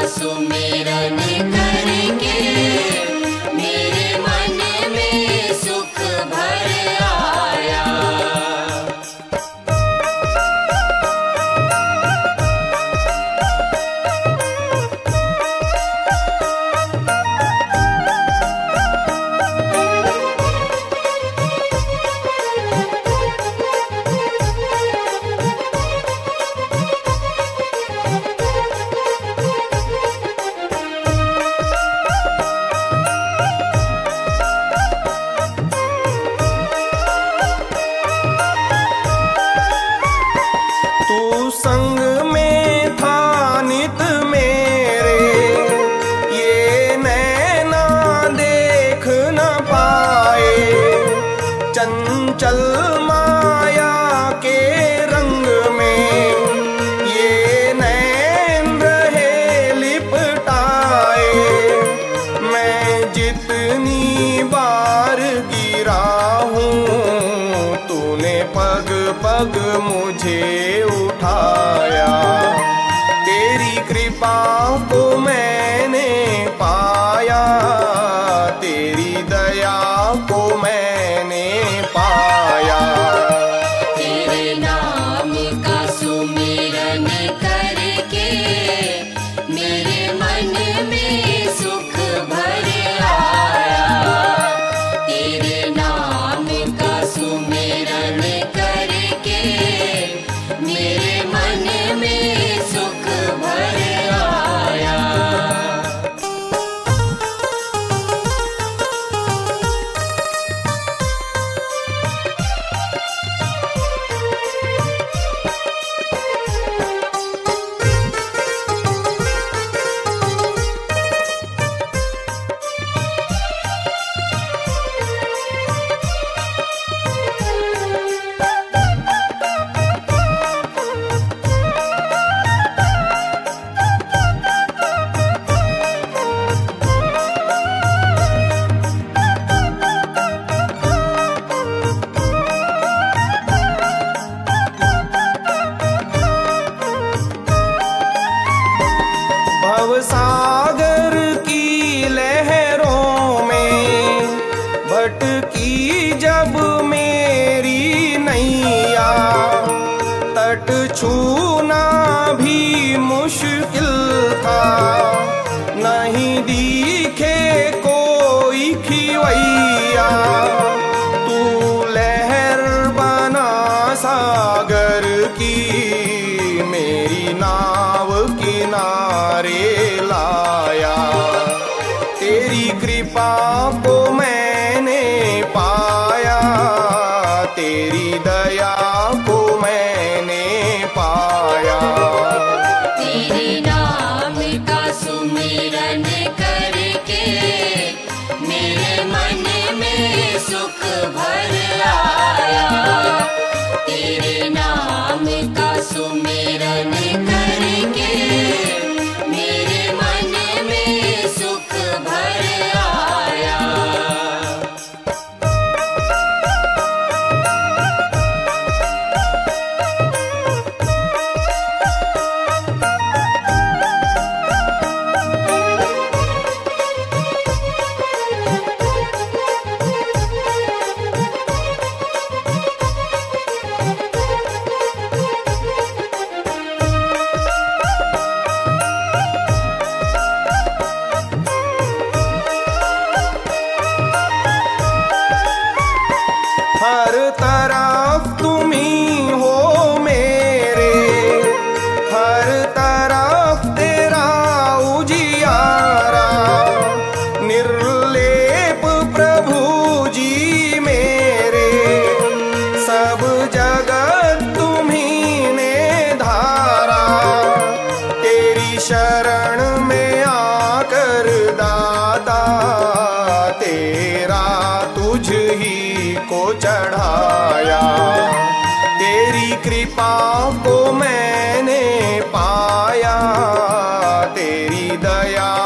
सुमिरन करके मेरे मन में सुख भर आया। तू संग में था नित मेरे, ये नैना देख न पाए। चंचल माया के रंग में ये नैन रहे लिपटाए। मैं जितनी बार गिरा हूँ तूने पग पग मुझे उठाया। तेरी कृपा को मैंने पाया, तेरी दया को मैंने पाया। तेरे नाम का सुमिरन करके मेरे मन में सुख भर आया। तेरे नाम का सुमिरन करके मेरे मन में सुख भर आया। भवसागर की लहरों में भटकी जब मेरी नैया। तट छूना भी मुश्किल था, नहीं दिखे कोई खिवैया। तू लहर बना सागर की, मेरी नाव किनारे लाया। तेरी कृपा को मैंने पाया, तेरी दया को मैंने पाया। तेरे नाम का सुमिरन करके मेरे मन में सुख भर आया। तेरे नाम का सुमिरन करके मेरे मन में सुख भर आया। हर तरफ तुम ही हो मेरे, हर तरफ तेरा उजियारा। निर्लेप प्रभु जी मेरे, सब जगत तुम्ही ने धारा। तेरी शरण में आकर दाता, तेरा तुझ ही को चढ़ाया। तेरी कृपा को मैंने पाया, तेरी दया